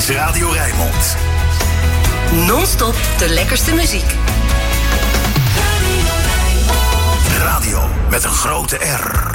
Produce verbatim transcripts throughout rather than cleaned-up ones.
is Radio Rijnmond. Non-stop de lekkerste muziek. Radio met een grote R.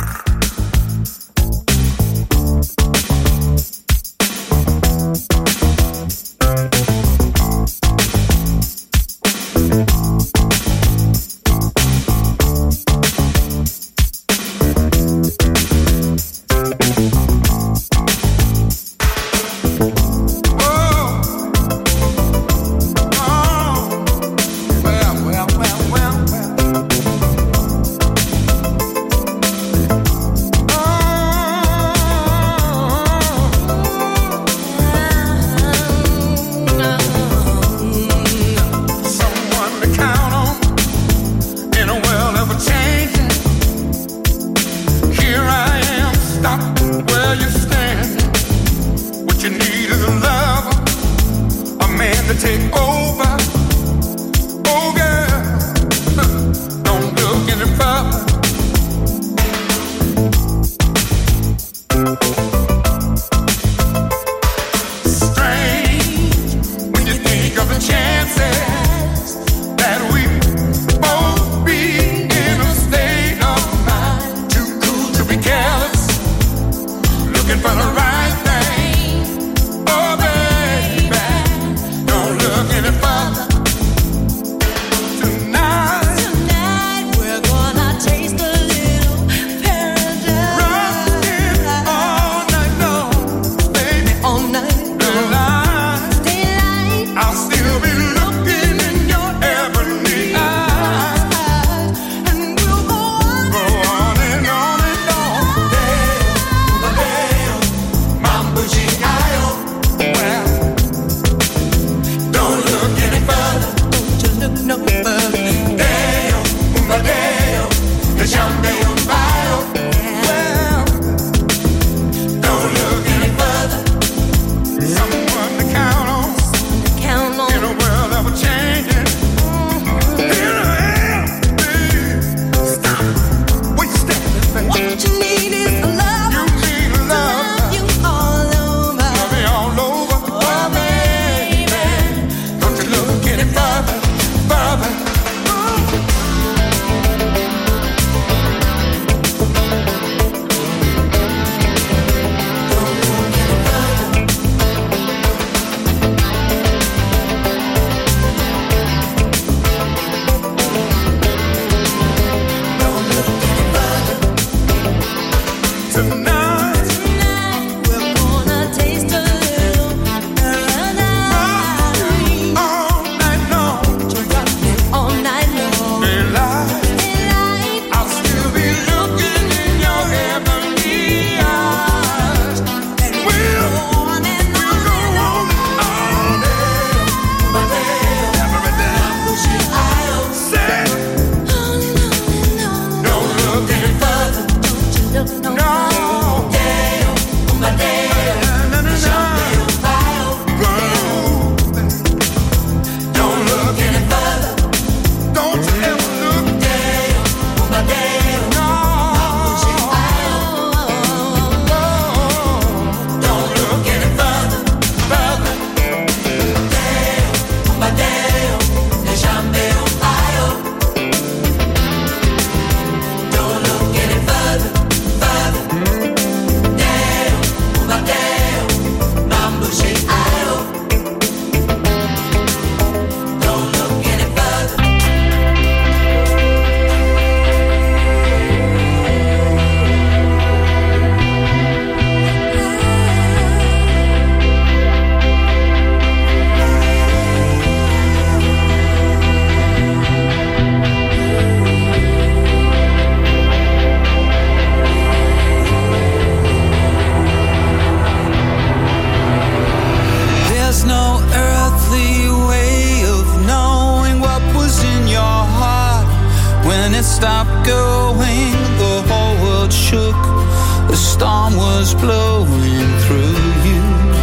stopped going, the whole world shook. The storm was blowing through you.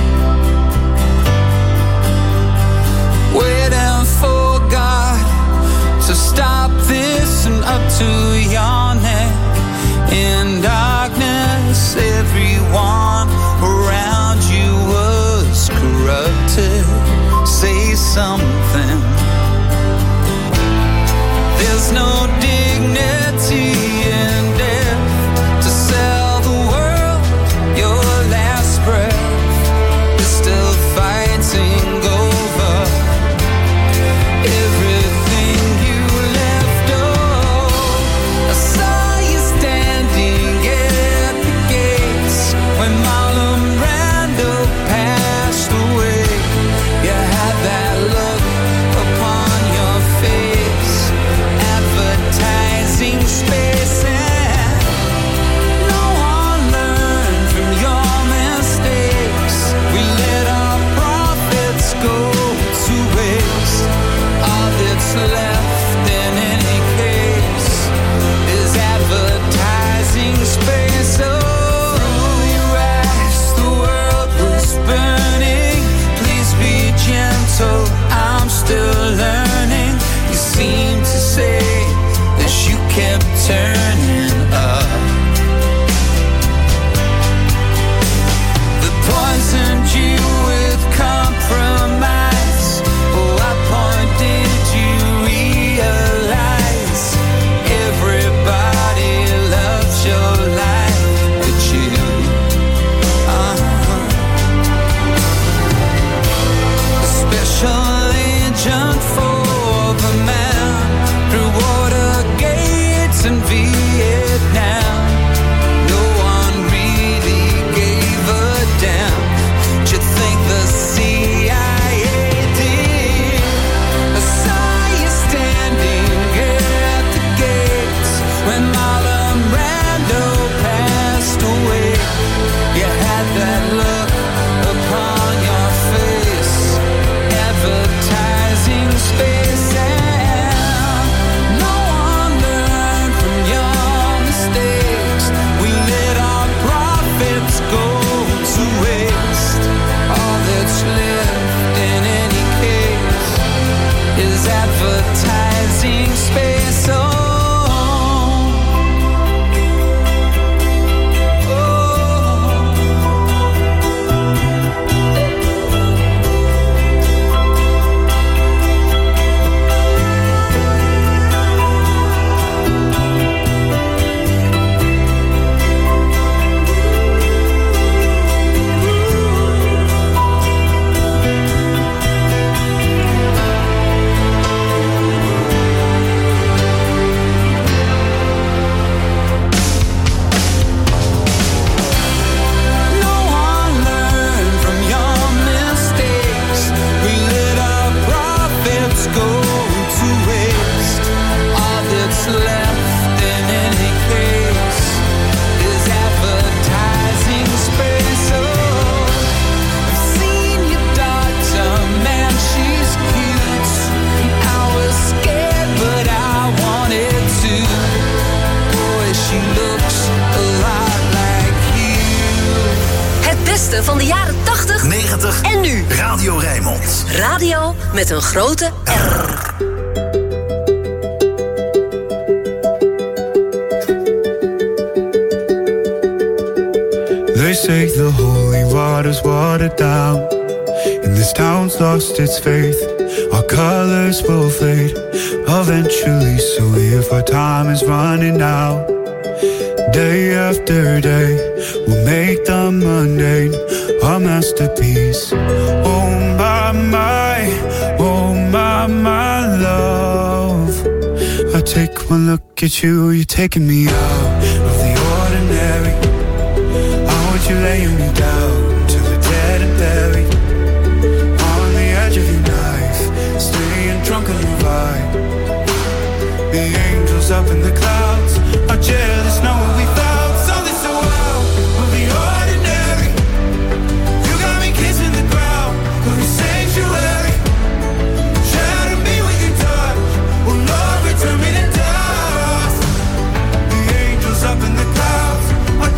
Waiting for God to stop this and up to your neck. In darkness, everyone around you was corrupt. something. There's no dignity in death to sell the world your last breath. You're still fighting over everything you left. Oh, I saw you standing at the gates when Marlon Brando passed away. You had that look upon your face, advertising space, and no one learned from your mistakes. We let our profits go to waste. All that's left in any case is advertising space. Oh, you asked, the world was burning. Please be gentle, I'm still learning. You seem to say as you kept turning up. They poisoned you with compromise. Oh, at what point did you realize everybody loves your life but you? Uh-huh. A special agent for the man through water gates in Vietnam. No one really gave a damn. Do you think the C I A did? I saw you standing at the gates when Marlon Brando passed away. You had that look upon your face, advertising space, and no one learned from your mistakes. We let our profits go to waste. All that's left in any case is advertising space. Oh, no one learned from your mistakes. We let our profits go to waste. All that's left in any case is advertising space. Oh, I've seen your daughter, man, she's cute. I was scared, but I wanted to. Boy, she looks a lot like you. Het beste van de jaren tachtig negentig en nu. Radio Rijnmond. Radio met een grote R. They say the holy water's watered down, and this town's lost its faith. Our colors will fade eventually, so if our time is running out, day after day, we'll make the mundane a masterpiece. Oh my, my, oh my, my love. I take one look at you, you're taking me out of the ordinary. I want you laying me down till we're dead and buried, on the edge of your knife, staying drunk on your vibe. The angels up in the clouds are jealous, know what we found. Something so wild of the ordinary. You got me kissing the ground of your sanctuary. Shadow me with your touch, oh Lord, return me to dust. The angels up in the clouds are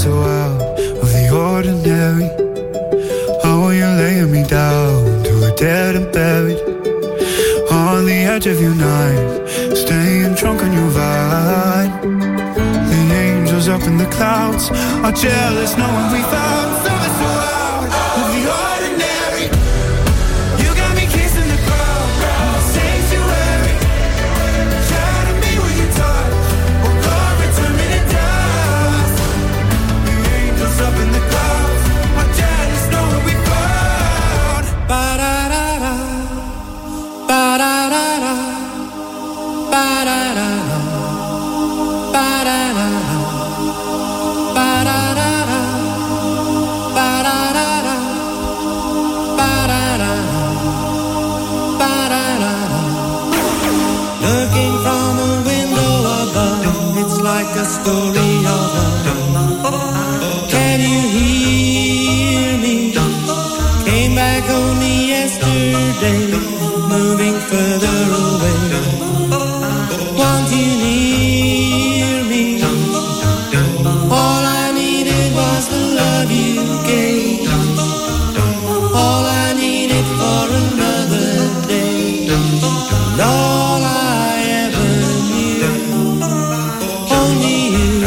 so out of the ordinary. Oh, you're laying me down to a dead and buried on the edge of your night, staying drunk on your vibe. The angels up in the clouds are jealous knowing we found something so out of the ordinary. You got me kissing the ground, sanctuary. Shadow me with your touch, oh God, return me to dust. The angels up in the clouds are jealous knowing we found. Ba-da-da-da, ba-da-da-da, ba-da-da-da, ba-da-da-da, ba-da-da-da, ba-da-da-da, ba-da-da-da, ba-da-da-da. Looking from a window above, it's like a story of love. Can you hear me? Came back only yesterday, moving further away. Want you near me? All I needed was the love you gave. All I needed for another day. And all I ever knew, only you.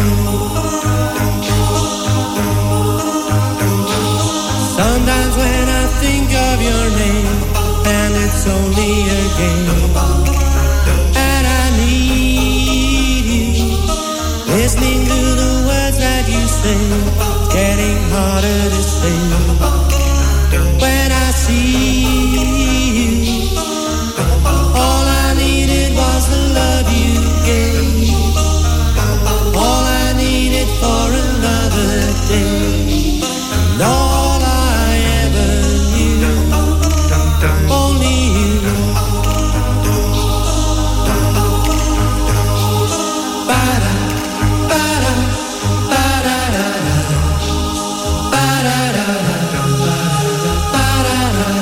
Sometimes when I think of your name, and it's only a game, and I need you, listening to the words that you say, getting harder to say. When I see you, all I needed was the love you gave. All I needed for another day. And all I ever knew, only you. Ba-da, ba-da, ba-da-da-da, ba-da-da-da, ba-da-da-da,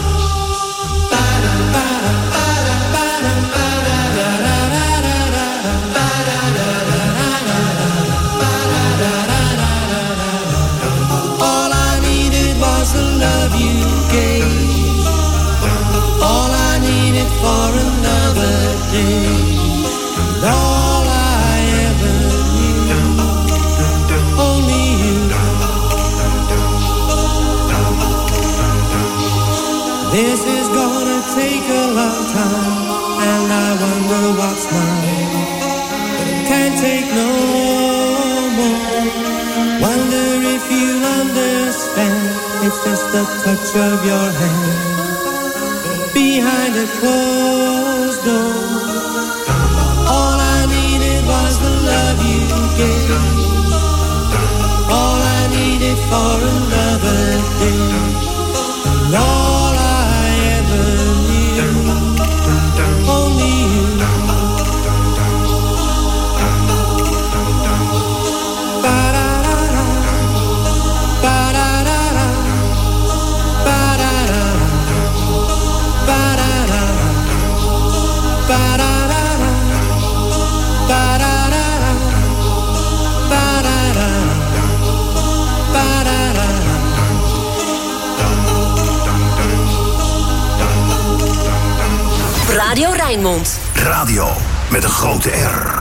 all I needed was the love you gave. All I needed for another day. And all I ever knew, only you. This is gonna take a long time, and I wonder what's mine. Can't take no more. Wonder if you understand. It's just the touch of your hand behind a closed door. All I needed was the love you gave. All I needed for another day. And all I ever knew, only you. Ba-da-da-da, ba-da-da-da, ba-da-da-da, ba-da-da-da, ba-da-da-da, ba-da-da-da, ba-da-da-da, ba-da-da-da. Radio Rijnmond. Radio met een grote R.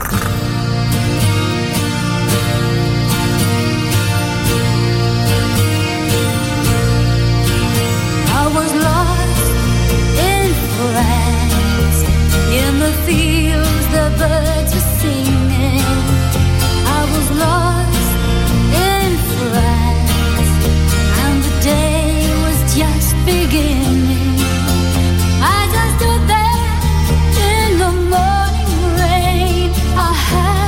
I was lost in France, in the fields the birds were singing. I was lost in France, and the day was just beginning. I just stood there in the morning rain. I had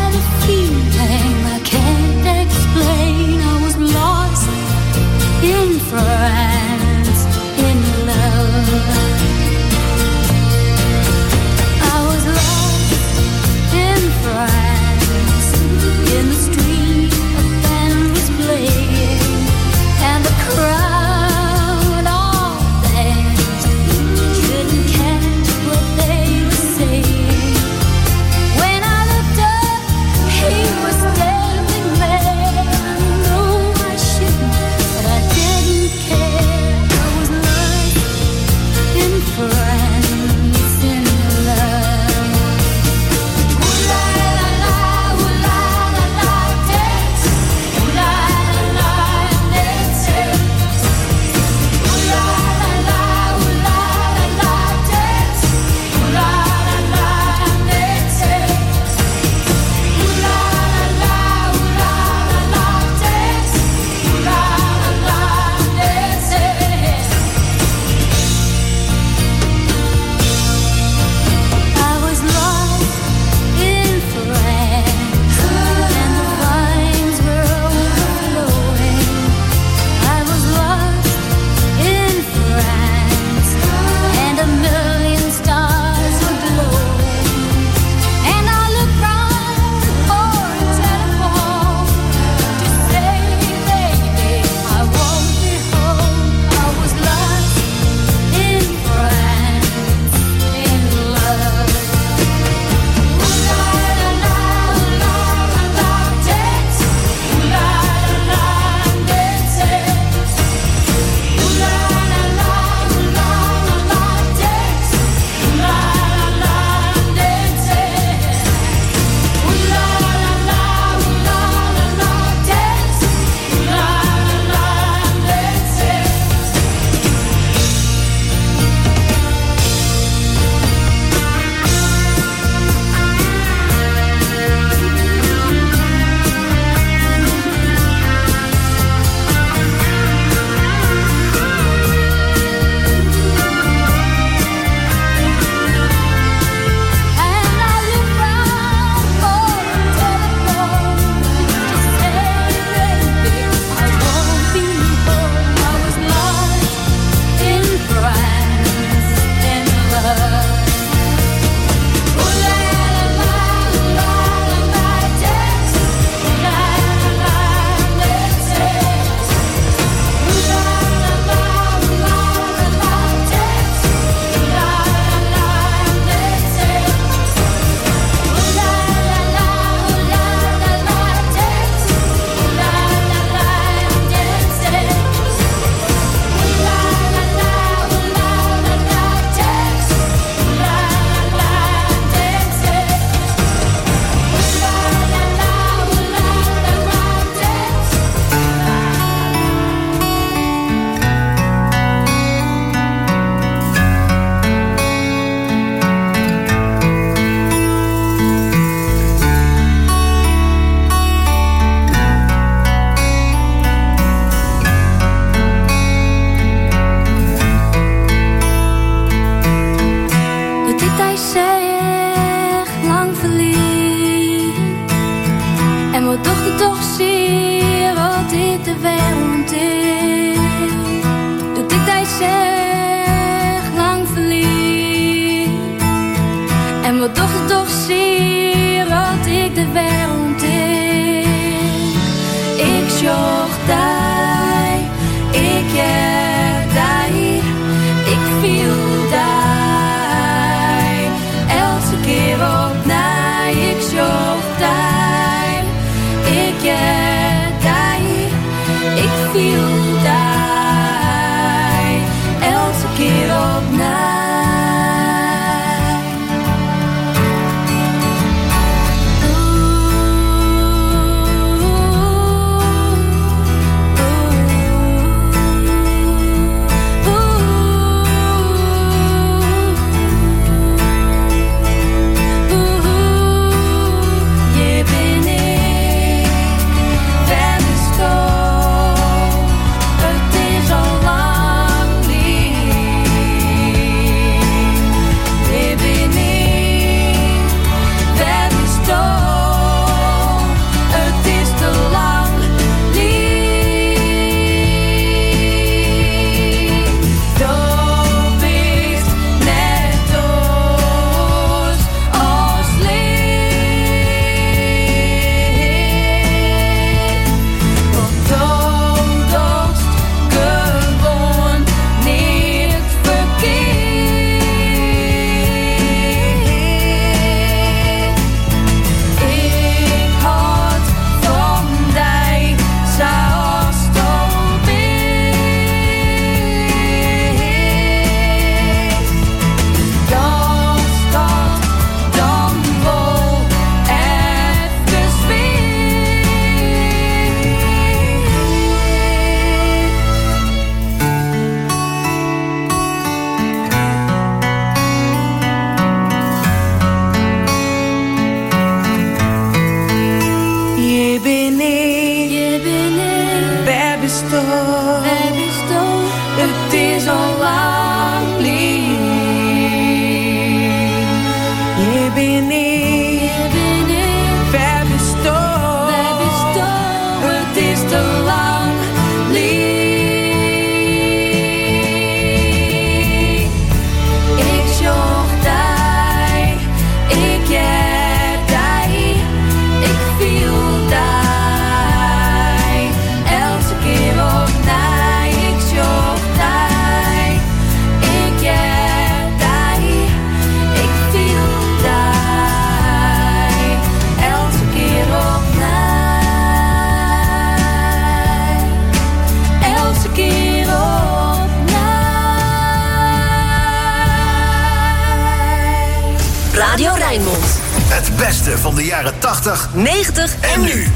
beste van de jaren tachtig, negentig en nu.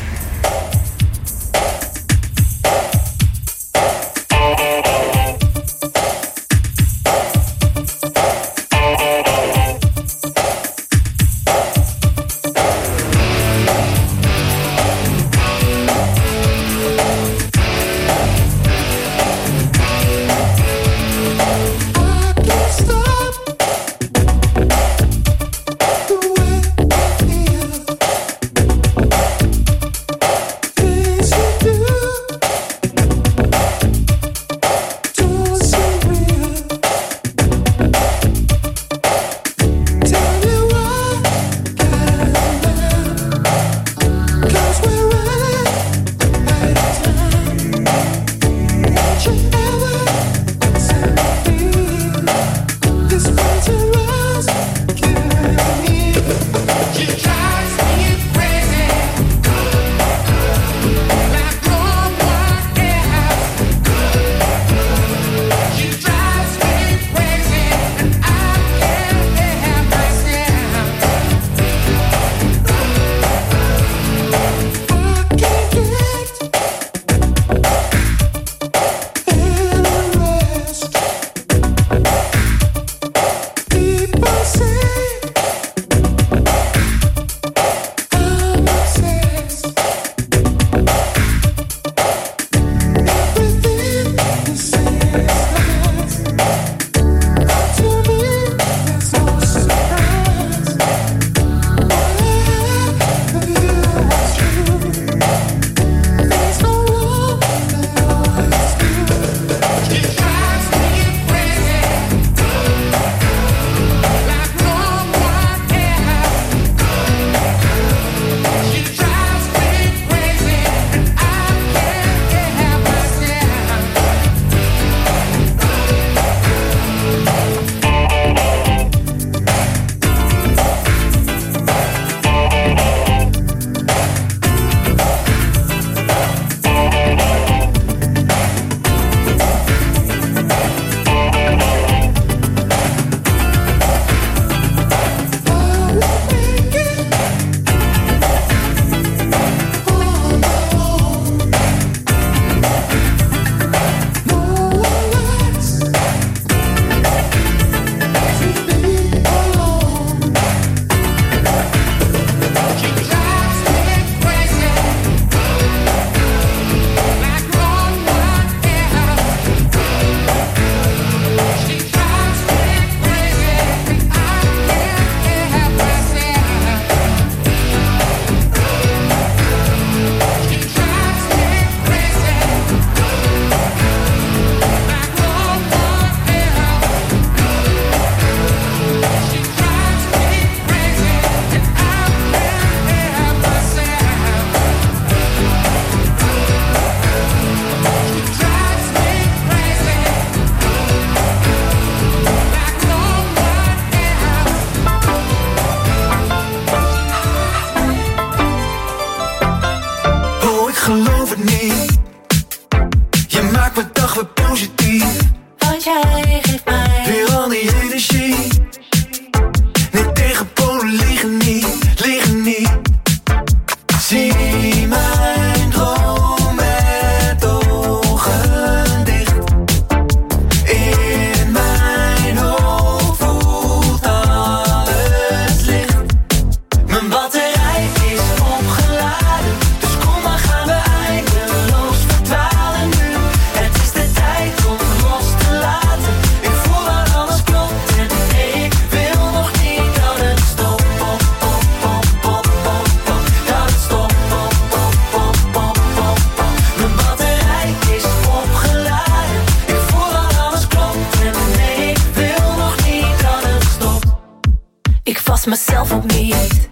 Mezelf ook niet.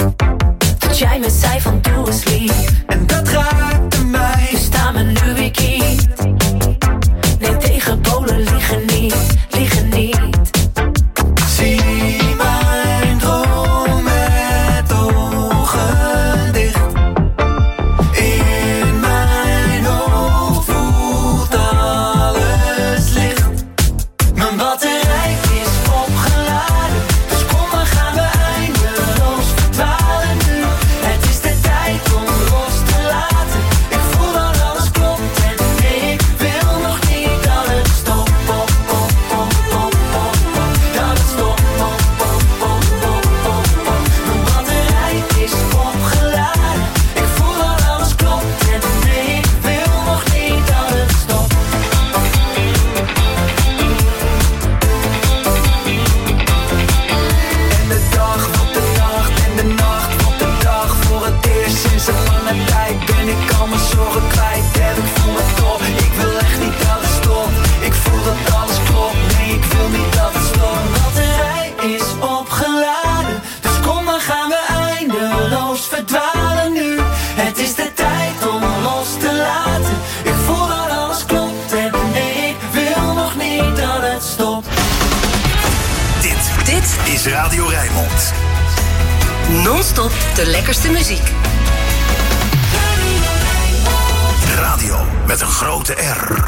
Dat jij me zei van doe eens lief. En dat raakte mij. Je staat me nu weer kiet. Nee, tegen Polen liggen niet, liggen niet. Zie mijn droom met ogen dicht. In mijn hoofd voelt alles licht. Mijn batterij is opgeladen. Dus kom, dan gaan we eindeloos verdwalen. Non-stop de lekkerste muziek. Radio met een grote R.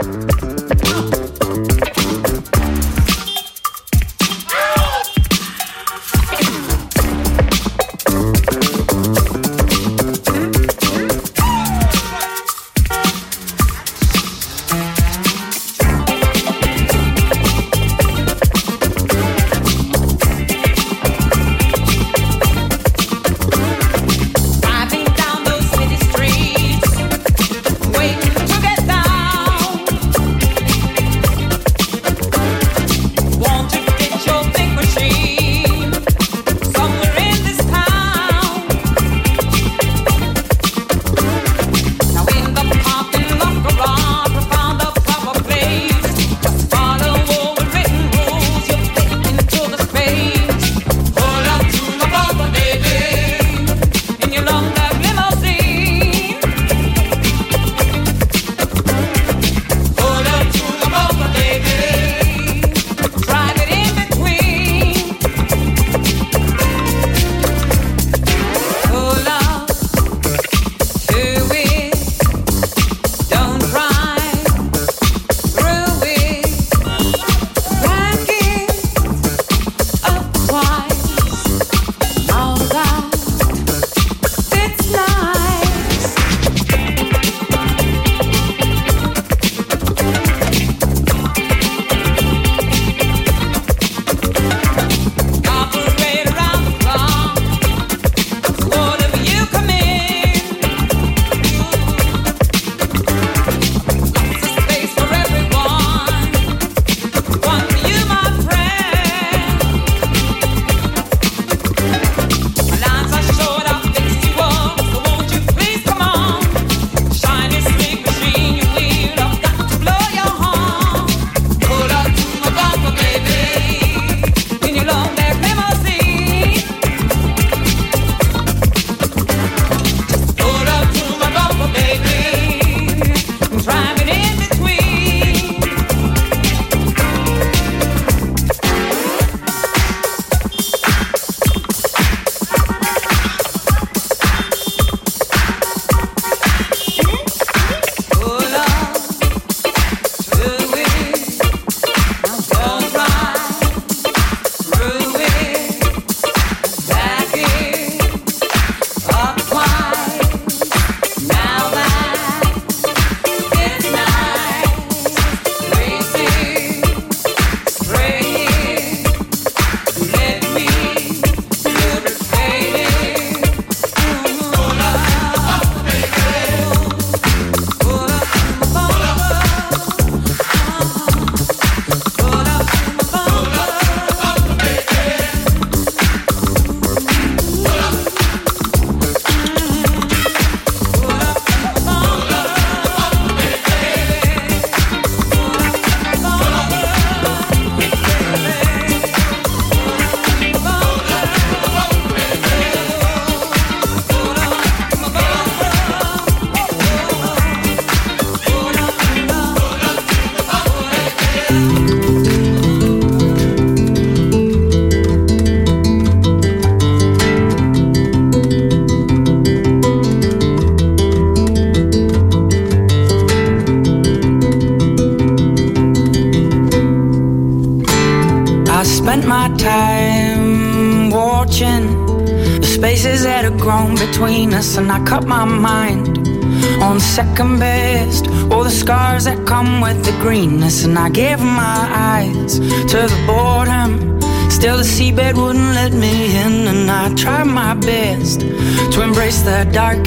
Between us, and I cut my mind on second best. All the scars that come with the greenness, and I gave my eyes to the boredom. Still the seabed wouldn't let me in, and I tried my best to embrace the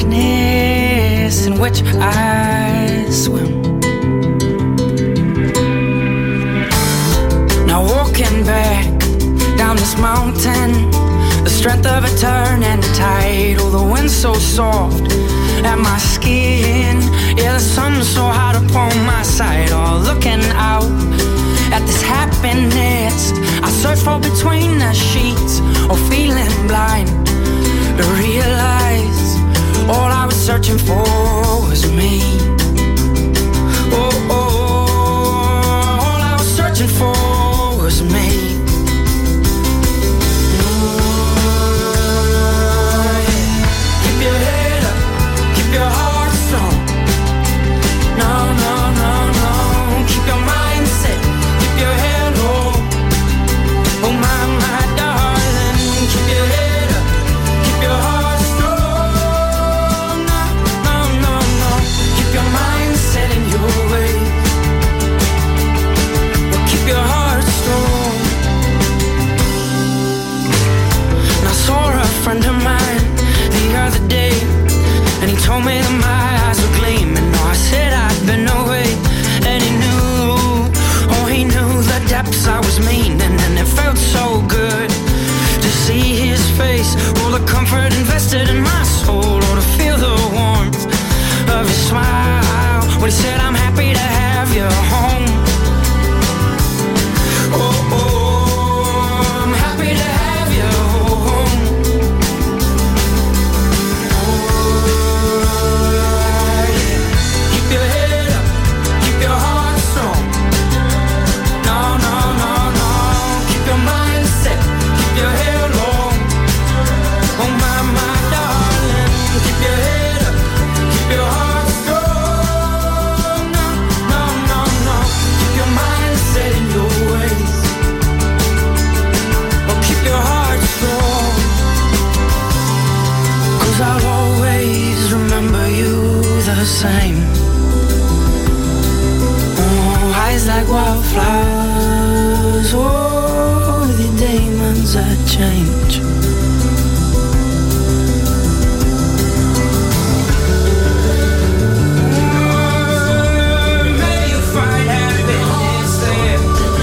darkness in which I swim. Now walking back down this mountain, the strength of a turn and a tide. Oh, the wind's so soft at my skin. Yeah, the sun's so hot upon my side. Oh, looking out at this happiness I search for between the sheets, or feeling blind to realize all I was searching for was me. Oh, oh, all I was searching for was me. told me that my eyes were gleaming. No, I said I'd been away, and he knew, oh, he knew the depths I was meaning, and it felt so good to see his face, all the comfort invested in my soul, or to feel the warmth of his smile when he said, I'm happy to have you home. Oh, oh, I'm happy to have you home. Keep your head up, keep your heart strong. No, no, no, no. Keep your mind set, keep your head long. Oh my, my darling. Keep your head up, keep your heart strong. No, no, no, no. Keep your mind set in your ways. Oh, keep your heart strong. 'Cause I'll always remember you the same. Oh, eyes like wildflowers. Oh, the demons that change. May you find happiness there.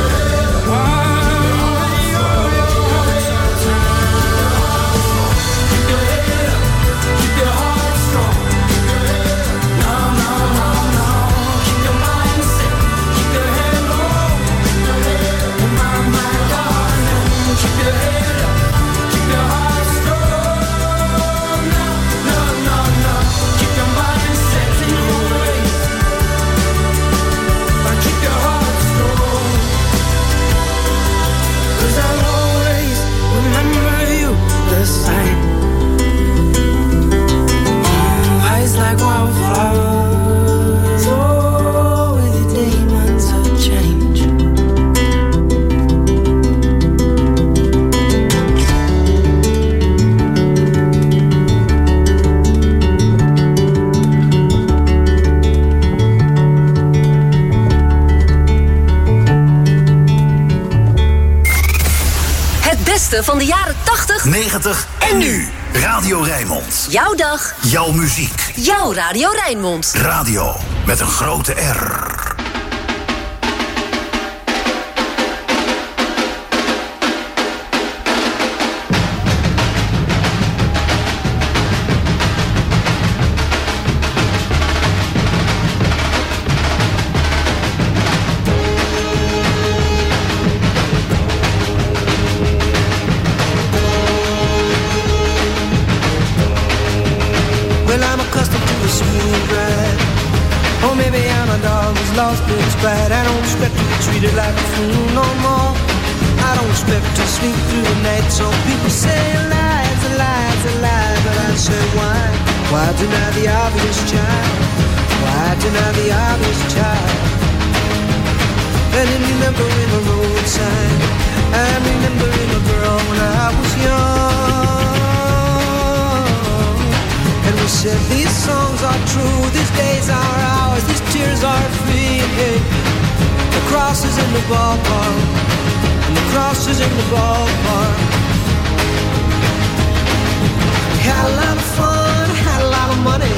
Keep your head up, keep your heart strong. No, no, no, no. Keep your mind set, keep your head low. My, my darling. Keep your head up, keep your heart strong. No, no, no, no. Keep your mind set in your ways. But keep your heart strong. 'Cause I'll always remember you the same. Oh, eyes like wildflowers. Oh, with the demons of change. Het beste van de jaren tachtig. negentig en nu. Radio Rijnmond. Jouw dag, Jouw muziek. jouw Radio Rijnmond. Radio met een grote R. Well, I'm accustomed to a smooth ride. Or maybe I'm a dog who's lost its pride. I don't expect to be treated like a fool no more. I don't expect to sleep through the night. Some people say lies, lies, lies. But I say why? Why deny the obvious child? Why deny the obvious child? And then remembering the road sign, I'm remembering a girl when I was young. And we said these songs are true, these days are ours, these tears are free. Hey, the cross is in the ballpark, and the cross is in the ballpark. We had a lot of fun, had a lot of money.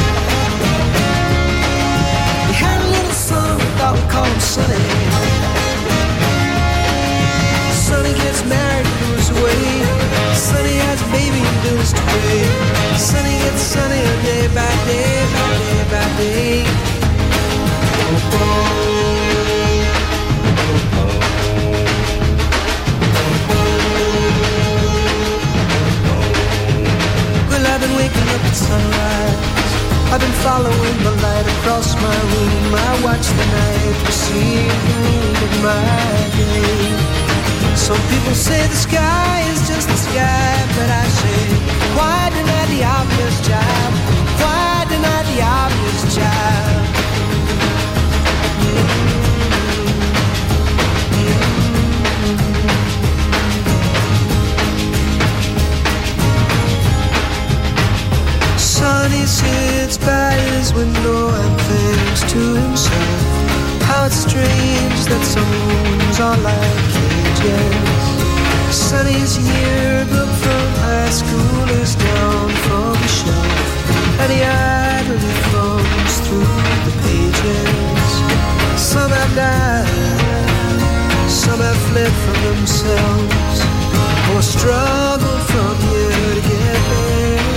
We had a little son, we thought we'd call him Sonny. Sonny gets married and moves away. Sonny has a baby and bills to pay. Sonny gets sunnier day by day, by day by day. Oh, oh. Well, I've been waking up at sunrise. I've been following the light across my room. I watch the night recede in my day. Some people say the sky is just the sky, but I say, why deny the obvious child? Why deny the obvious child? Sonny sits by his window and thinks to himself, how it's strange that some rooms are like cages. Sonny's yearbook from high school is down from the shelf, and he it from themselves, or struggle from here to get there.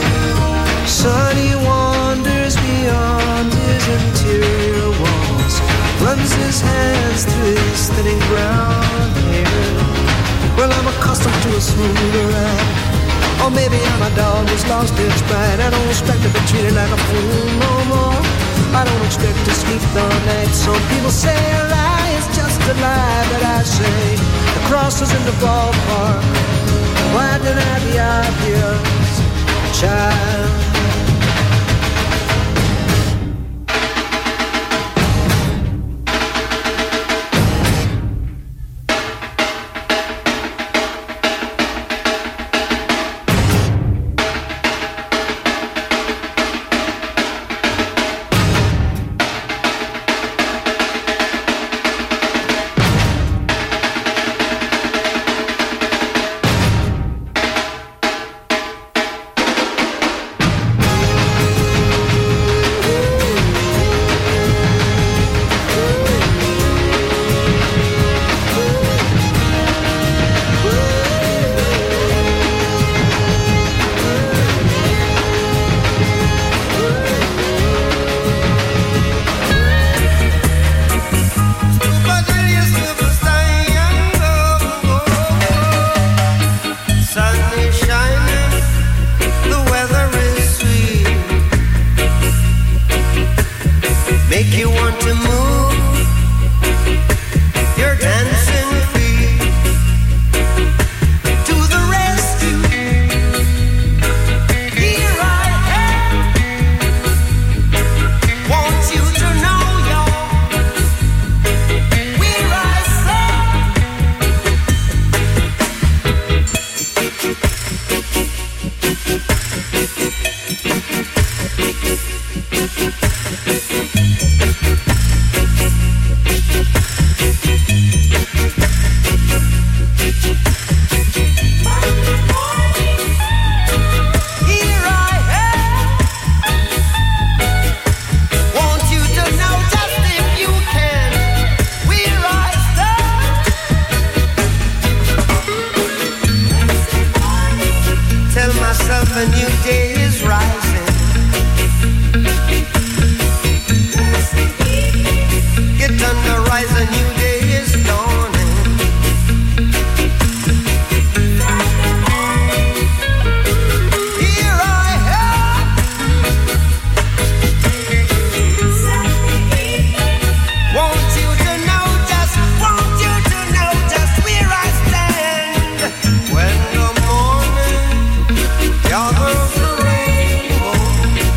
Sonny wanders beyond his interior walls, runs his hands through his thinning brown hair. Well, I'm accustomed to a smoother ride, or maybe I'm a dog who's lost its pride. I don't expect to be treated like a fool no more. I don't expect to sleep the night. Some people say a lie is just a lie, but I say the cross is in the ballpark. Why deny the obvious, child?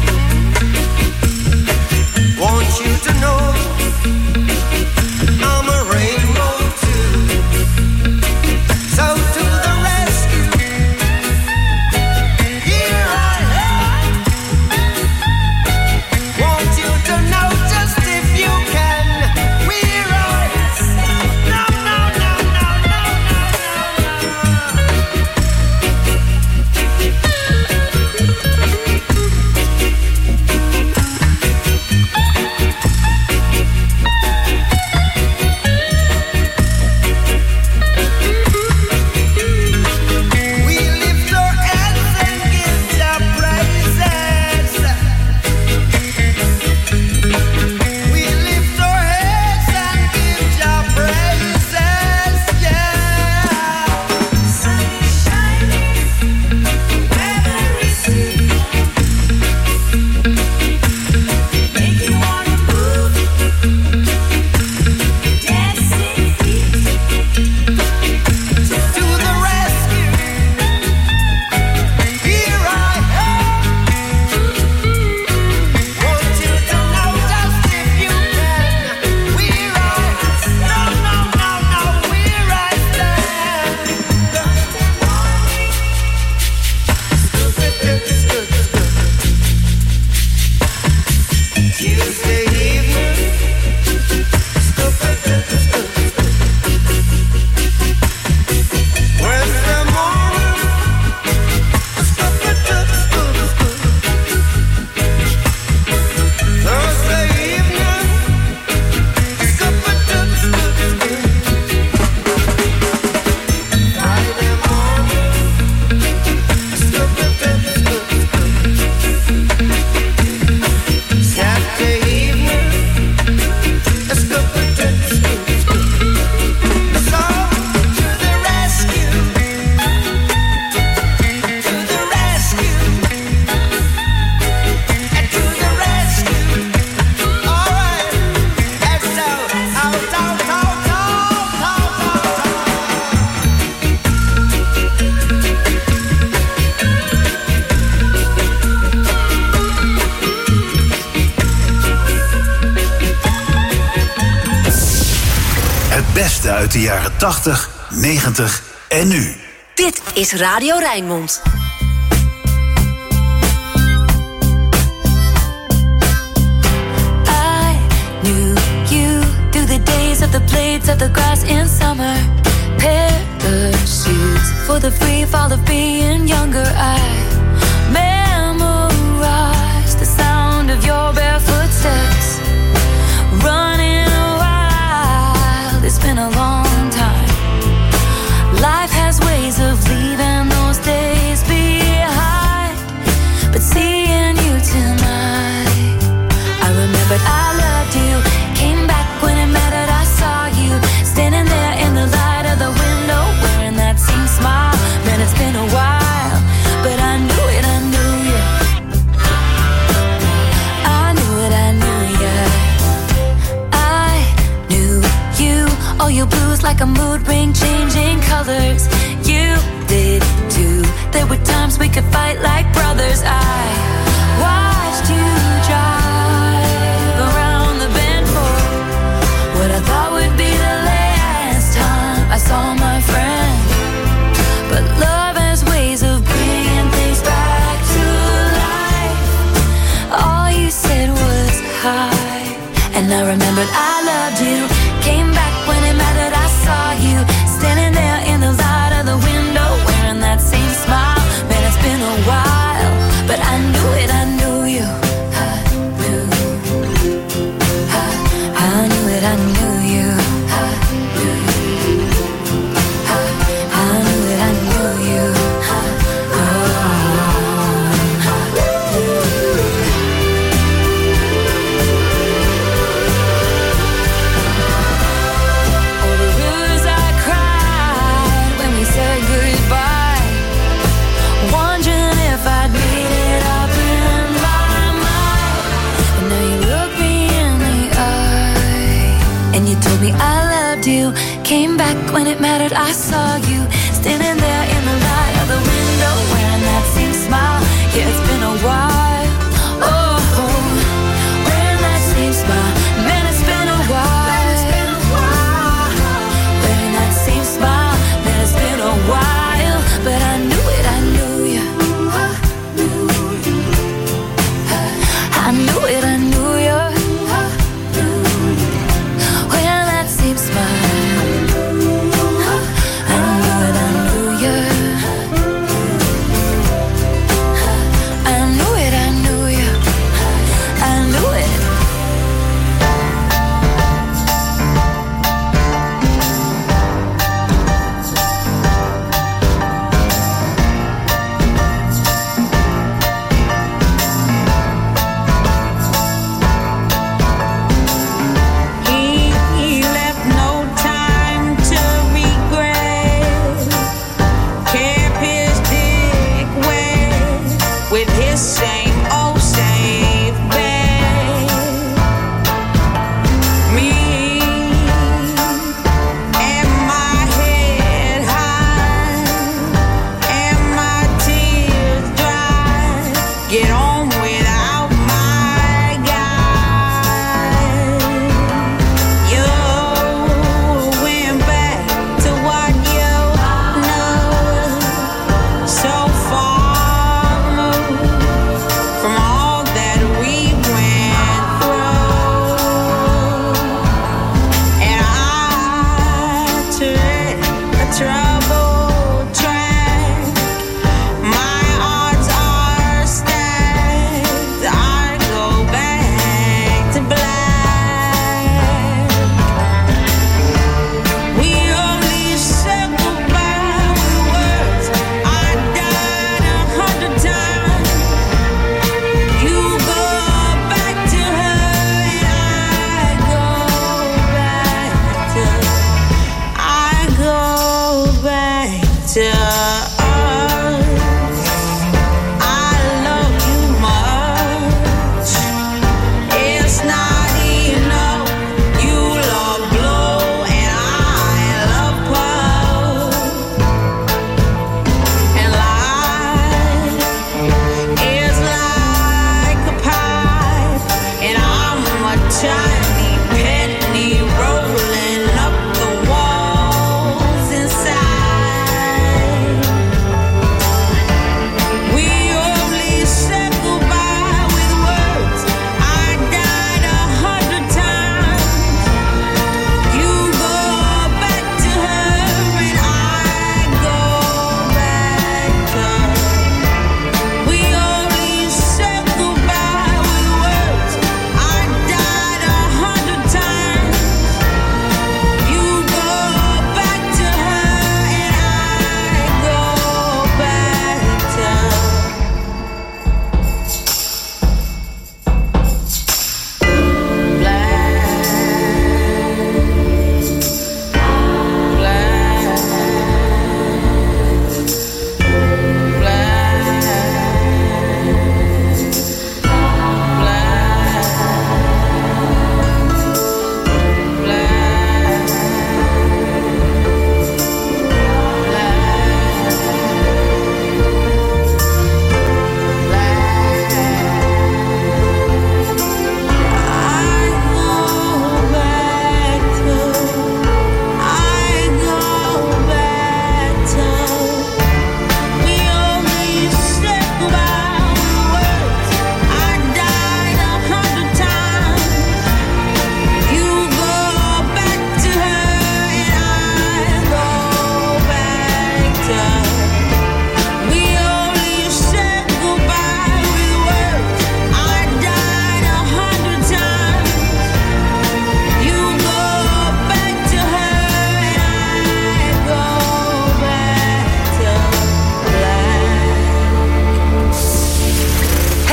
I'm beste uit de jaren tachtig, negentig en nu. Dit is Radio Rijnmond. I knew you through the days of the blades of the grass in summer. Parachutes for the free fall of being younger. I memorized the sound of your barefoot steps. Running wild, it's been a long time. Life has ways of leaving those days behind. But seeing you tonight, I remembered I loved you. Came back when it mattered, I saw you standing there in the light of the window, wearing that same smile. Man, it's been a while, but I knew it, I knew you. I knew it, I knew you. I knew you. All your blues like a mood ring, changing colors. You did too. There were times we could fight like brothers. I watched you drive around the bend for what I thought would be the last time I saw my friend. But love has ways of bringing things back to life. All you said was hi, and I remembered I loved you. Came back when it mattered, I saw you standing there in the light of the window, wearing that same smile. Man, it's been a while, but I knew it, I knew you. I knew, I, I knew it, I knew you. I knew, I, I knew it, I knew you. All the rivers I cried when we said goodbye, wondering if I'd made it up in my mind. And now you look me in the eye, and you told me I loved you. Came back when it mattered, I saw you standing there in the light of the window, wearing that same smile. Yeah, it's been a while. Oh, wearing that same smile. Man, it's been a while. Wearing that same smile. Man, it's been a while, but I knew it, I knew you. I knew it, I knew you. Wearing that same smile. I knew it, I knew you. I knew it,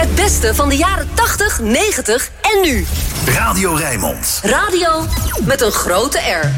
Het beste van de jaren tachtig, negentig en nu. Radio Rijnmond. Radio met een grote R.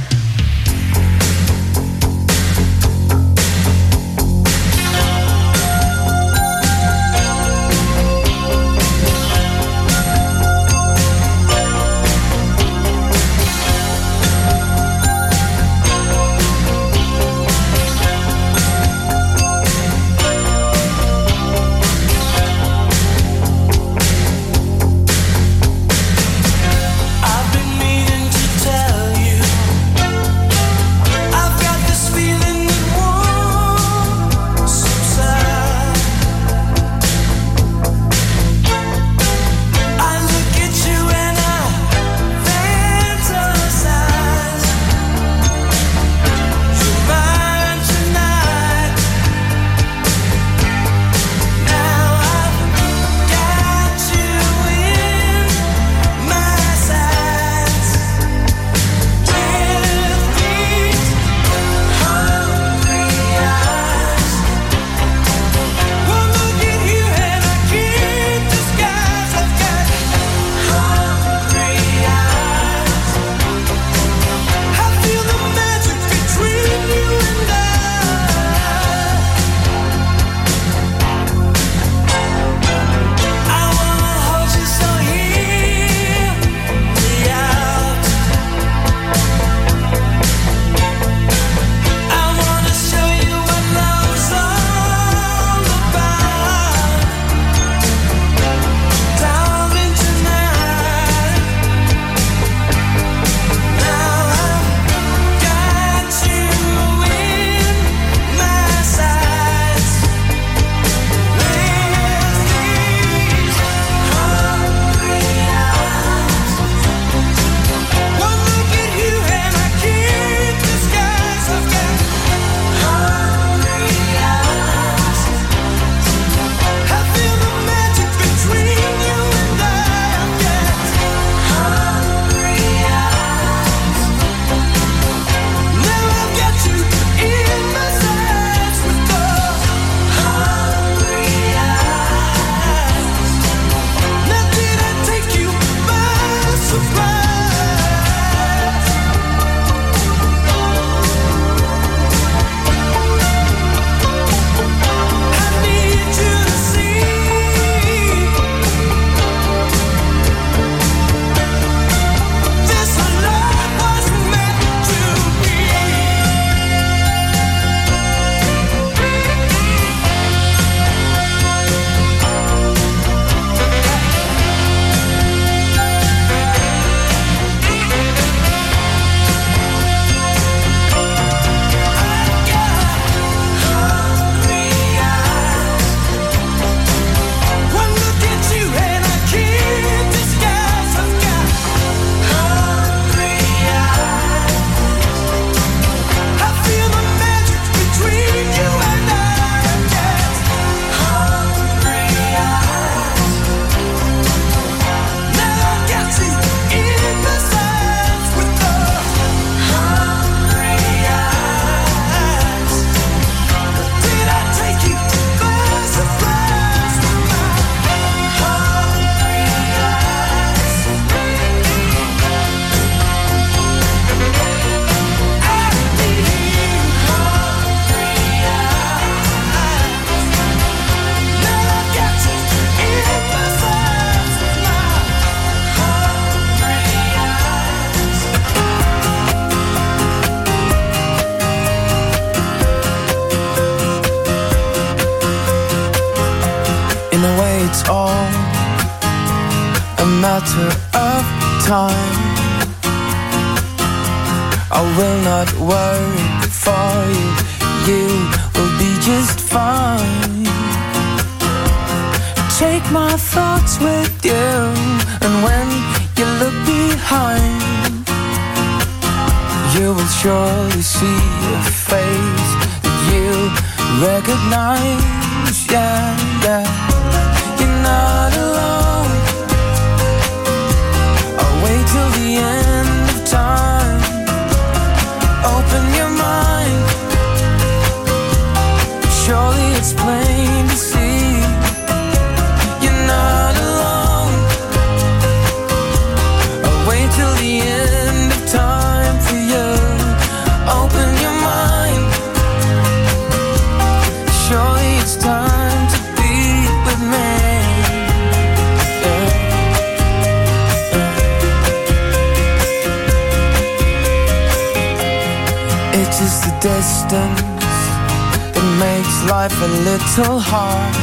matter of time. I will not worry for you, you will be just fine. Take my thoughts with you, and when you look behind, you will surely see a face that you recognize. Yeah, yeah, you're not alone. I'll wait till the end of time. Open your mind, surely it's plain to see you're not distance that makes life a little hard.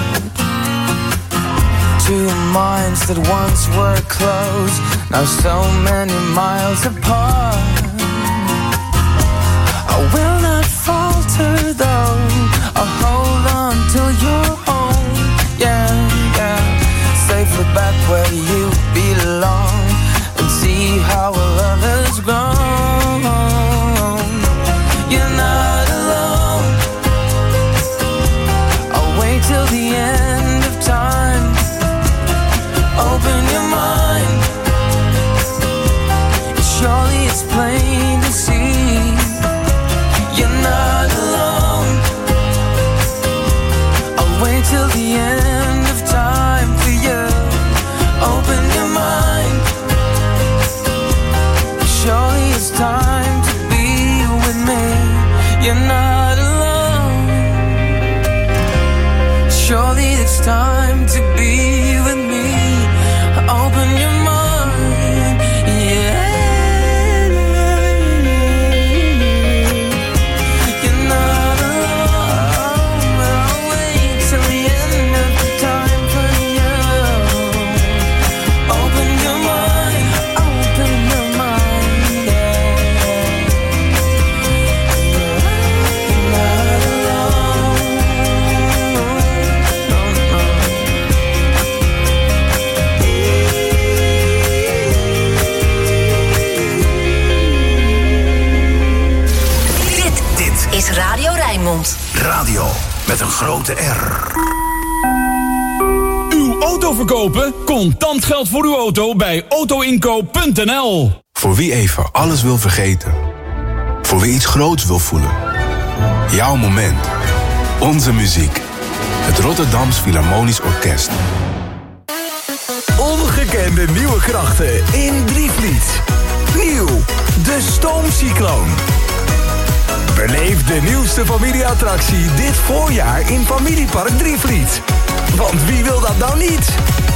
Two minds that once were close, now so many miles apart. I will not falter though, I'll hold on till you're home. Yeah, yeah, safely back where you belong, and see how our love has grown. You're not alone, I'll wait till the end of time. Open your mind, surely it's plain to see. You're not alone, I'll wait till the end of time for you. Open your mind, surely it's time to be with me. You're not alone, surely it's time to be with me. Open your mind, yeah. You're not alone, I'll wait till the end of the time for you. Open your mind, open your mind, yeah. You're not alone, no, no. Is Radio Rijnmond. Radio met een grote R. Uw auto verkopen? Contant geld voor uw auto bij autoinkoop punt n l. Voor wie even alles wil vergeten. Voor wie iets groots wil voelen. Jouw moment. Onze muziek. Het Rotterdams Philharmonisch Orkest. Ongekende nieuwe krachten in Drievliet. Nieuw, de Stoomcycloon. Beleef de nieuwste familieattractie dit voorjaar in Familiepark Drievliet. Want wie wil dat nou niet?